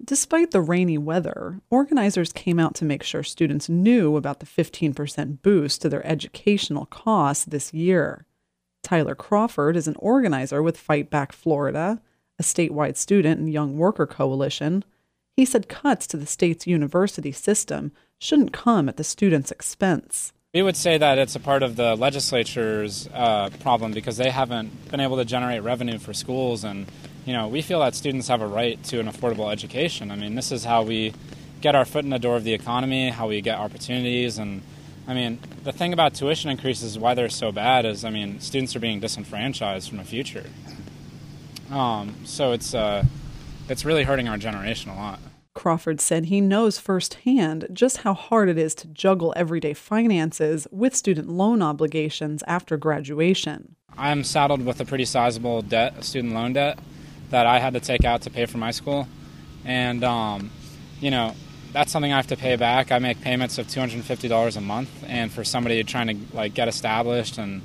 Despite the rainy weather, organizers came out to make sure students knew about the 15% boost to their educational costs this year. Tyler Crawford is an organizer with Fight Back Florida, a statewide student and young worker coalition. He said cuts to the state's university system shouldn't come at the students' expense. We would say that it's a part of the legislature's problem because they haven't been able to generate revenue for schools. And, we feel that students have a right to an affordable education. I mean, this is how we get our foot in the door of the economy, how we get opportunities. And, the thing about tuition increases, why they're so bad is, students are being disenfranchised from the future. So it's really hurting our generation a lot. Crawford said he knows firsthand just how hard it is to juggle everyday finances with student loan obligations after graduation. I'm saddled with a pretty sizable debt, a student loan debt, that I had to take out to pay for my school. And, that's something I have to pay back. I make payments of $250 a month. And for somebody trying to, get established and,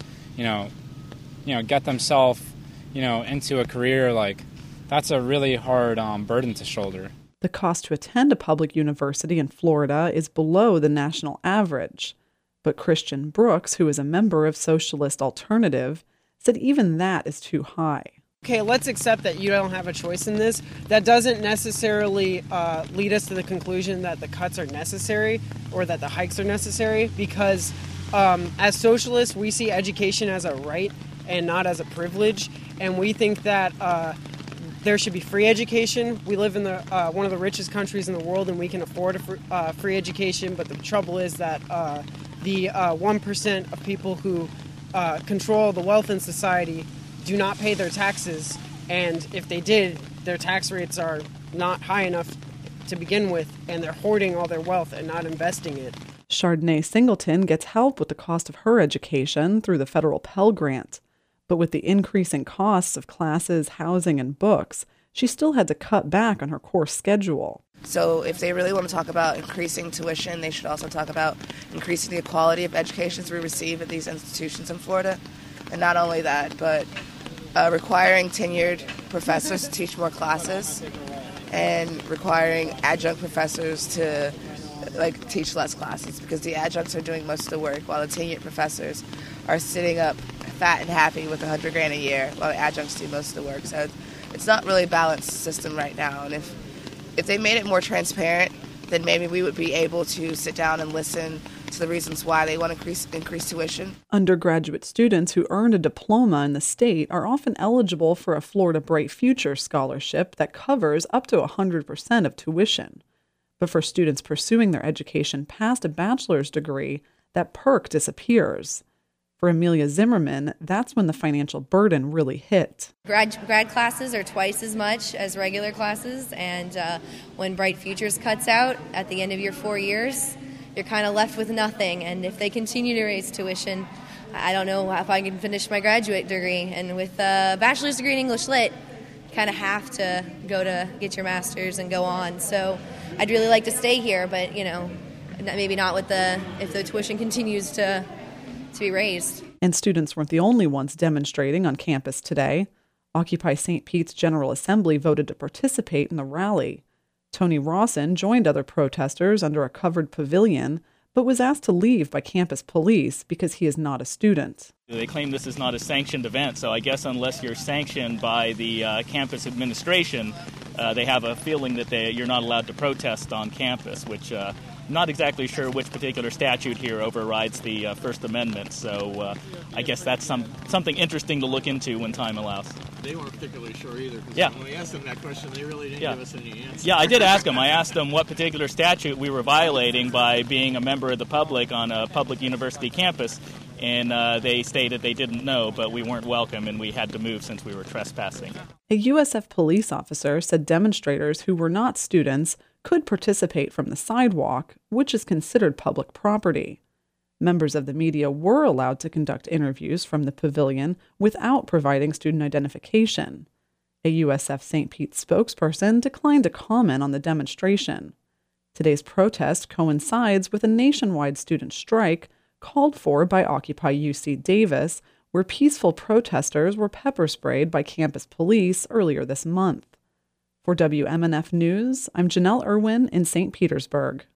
get themselves, into a career, that's a really hard burden to shoulder. The cost to attend a public university in Florida is below the national average. But Christian Brooks, who is a member of Socialist Alternative, said even that is too high. Okay, let's accept that you don't have a choice in this. That doesn't necessarily lead us to the conclusion that the cuts are necessary or that the hikes are necessary because as socialists, we see education as a right and not as a privilege. And we think that there should be free education. We live in one of the richest countries in the world, and we can afford a free education. But the trouble is that the 1% of people who control the wealth in society do not pay their taxes. And if they did, their tax rates are not high enough to begin with, and they're hoarding all their wealth and not investing it. Chardonnay Singleton gets help with the cost of her education through the federal Pell Grant. But with the increasing costs of classes, housing, and books, she still had to cut back on her course schedule. So if they really want to talk about increasing tuition, they should also talk about increasing the quality of educations we receive at these institutions in Florida. And not only that, but requiring tenured professors to teach more classes and requiring adjunct professors to teach less classes because the adjuncts are doing most of the work while the tenured professors are sitting up fat and happy with $100,000 a year while the adjuncts do most of the work. So it's not really a balanced system right now. And if they made it more transparent, then maybe we would be able to sit down and listen to the reasons why they want to increase tuition. Undergraduate students who earned a diploma in the state are often eligible for a Florida Bright Future scholarship that covers up to 100% of tuition. But for students pursuing their education past a bachelor's degree, that perk disappears. For Amelia Zimmerman, that's when the financial burden really hit. Grad classes are twice as much as regular classes, and when Bright Futures cuts out at the end of your 4 years, you're kind of left with nothing. And if they continue to raise tuition, I don't know if I can finish my graduate degree. And with a bachelor's degree in English Lit, you kind of have to go to get your master's and go on. So I'd really like to stay here, but maybe not if the tuition continues to be raised. And students weren't the only ones demonstrating on campus today. Occupy St. Pete's General Assembly voted to participate in the rally. Tony Rawson joined other protesters under a covered pavilion, but was asked to leave by campus police because he is not a student. They claim this is not a sanctioned event, so I guess unless you're sanctioned by the campus administration, they have a feeling that you're not allowed to protest on campus, which I'm not exactly sure which particular statute here overrides the First Amendment, so I guess that's something interesting to look into when time allows. They weren't particularly sure either, because when we asked them that question, they really didn't give us any answer. Yeah, I did ask them. I asked them what particular statute we were violating by being a member of the public on a public university campus, and they stated they didn't know, but we weren't welcome and we had to move since we were trespassing. A USF police officer said demonstrators who were not students could participate from the sidewalk, which is considered public property. Members of the media were allowed to conduct interviews from the pavilion without providing student identification. A USF St. Pete spokesperson declined to comment on the demonstration. Today's protest coincides with a nationwide student strike called for by Occupy UC Davis, where peaceful protesters were pepper sprayed by campus police earlier this month. For WMNF News, I'm Janelle Irwin in St. Petersburg.